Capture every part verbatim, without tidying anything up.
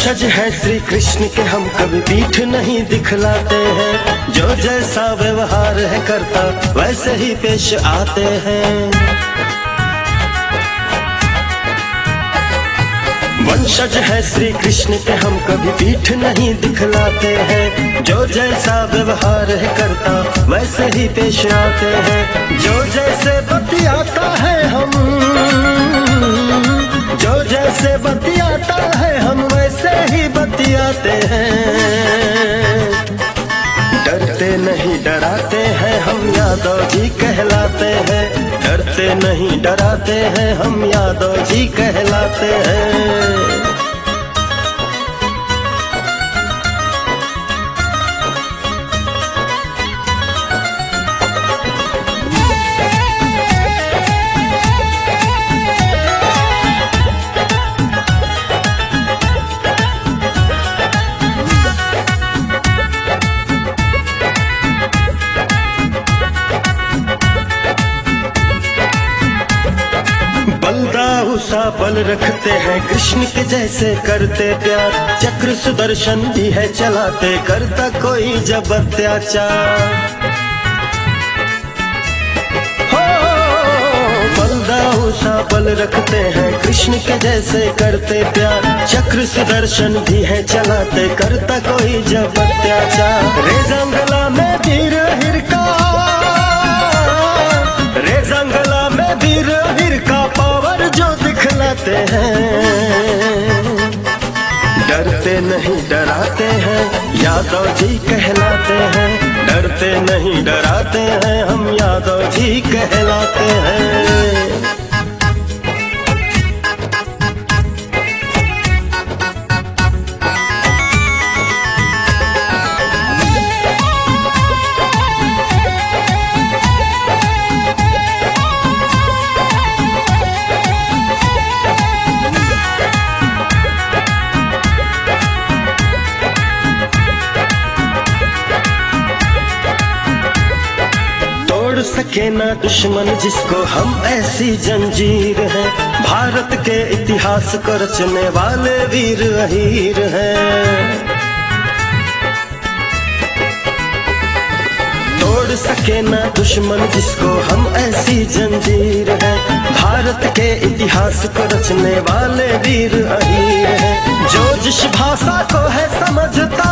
वंशज है श्री कृष्ण के, हम कभी पीठ नहीं दिखलाते हैं। जो जैसा व्यवहार है करता वैसे ही पेश आते हैं। वंशज है श्री कृष्ण के, हम कभी पीठ नहीं दिखलाते हैं। जो जैसा व्यवहार है करता वैसे ही पेश आते हैं। जो जैसे बतियाता है हम जो जैसे बतियाता है हम वैसे ही बतियाते हैं। डरते नहीं डराते हैं हम यादव जी कहलाते हैं। डरते नहीं डराते हैं हम यादव जी कहलाते हैं। सा बल रखते हैं कृष्ण के जैसे करते प्यार। चक्र सुदर्शन भी है चलाते करता कोई जब अत्याचार। हो बलदाऊ सा बल रखते हैं कृष्ण के जैसे करते प्यार। चक्र सुदर्शन भी है चलाते करता कोई जब अत्याचार। रे जंगला में वीर हिर का रे जंगला में वीर हिर का पावर जो दिखलाते हैं। डरते नहीं डराते हैं यादव जी कहलाते हैं। डरते नहीं डराते हैं हम यादव जी कहलाते हैं। सके ना दुश्मन जिसको हम ऐसी जंजीर हैं। भारत के इतिहास को रचने वाले वीर अहीर हैं। तोड़ सके ना दुश्मन जिसको हम ऐसी जंजीर हैं। भारत के इतिहास को रचने वाले वीर अहीर हैं। जो जिस भाषा को है समझता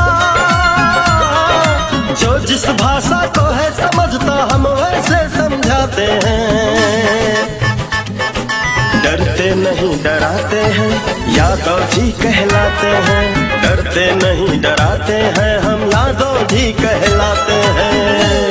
जो जिस भाषा को है समझता हम वैसे समझाते हैं। डरते नहीं डराते हैं यादव जी कहलाते हैं। डरते नहीं डराते हैं हम यादव जी कहलाते हैं।